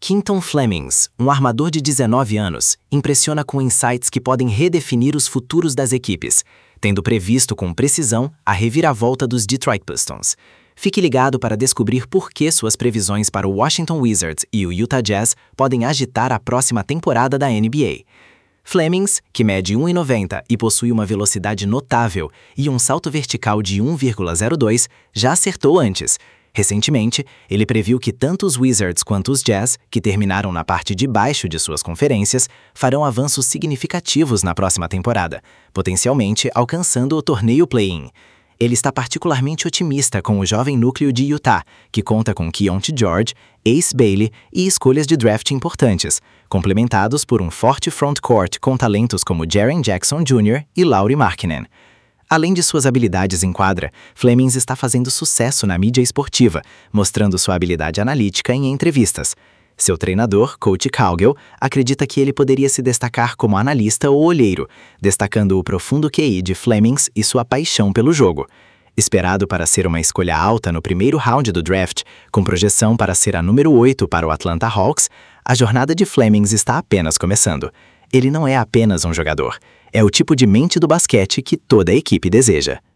Quinton Flemings, um armador de 19 anos, impressiona com insights que podem redefinir os futuros das equipes, tendo previsto com precisão a reviravolta dos Detroit Pistons. Fique ligado para descobrir por que suas previsões para o Washington Wizards e o Utah Jazz podem agitar a próxima temporada da NBA. Flemings, que mede 1,90 e possui uma velocidade notável e um salto vertical de 1,02, já acertou antes. Recentemente, ele previu que tanto os Wizards quanto os Jazz, que terminaram na parte de baixo de suas conferências, farão avanços significativos na próxima temporada, potencialmente alcançando o torneio play-in. Ele está particularmente otimista com o jovem núcleo de Utah, que conta com Keontae George, Ace Bailey e escolhas de draft importantes, complementados por um forte frontcourt com talentos como Jaren Jackson Jr. e Lauri Markkanen. Além de suas habilidades em quadra, Flemings está fazendo sucesso na mídia esportiva, mostrando sua habilidade analítica em entrevistas. Seu treinador, Coach Caldwell, acredita que ele poderia se destacar como analista ou olheiro, destacando o profundo QI de Flemings e sua paixão pelo jogo. Esperado para ser uma escolha alta no primeiro round do draft, com projeção para ser a número 8 para o Atlanta Hawks, a jornada de Flemings está apenas começando. Ele não é apenas um jogador, é o tipo de mente do basquete que toda a equipe deseja.